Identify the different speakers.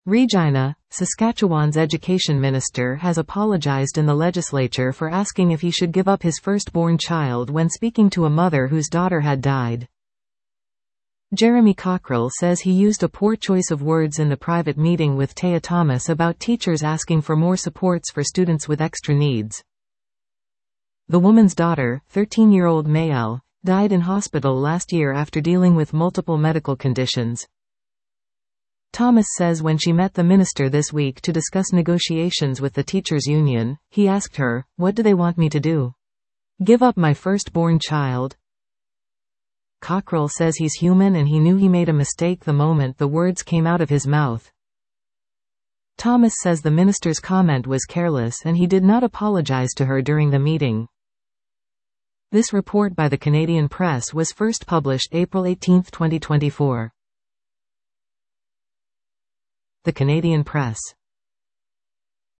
Speaker 1: Regina, Saskatchewan's education minister has apologized in the legislature for asking if he should give up his firstborn child when speaking to a mother whose daughter had died. Jeremy Cockrell says he used a poor choice of words in the private meeting with Taya Thomas about teachers asking for more supports for students with extra needs. The woman's daughter, 13-year-old Mayel, died in hospital last year after dealing with multiple medical conditions. Thomas says when she met the minister this week to discuss negotiations with the teachers' union, he asked her, "What do they want me to do? Give up my firstborn child?" Cockrell says he's human and he knew he made a mistake the moment the words came out of his mouth. Thomas says the minister's comment was careless and he did not apologize to her during the meeting. This report by the Canadian Press was first published April 18, 2024. The Canadian Press.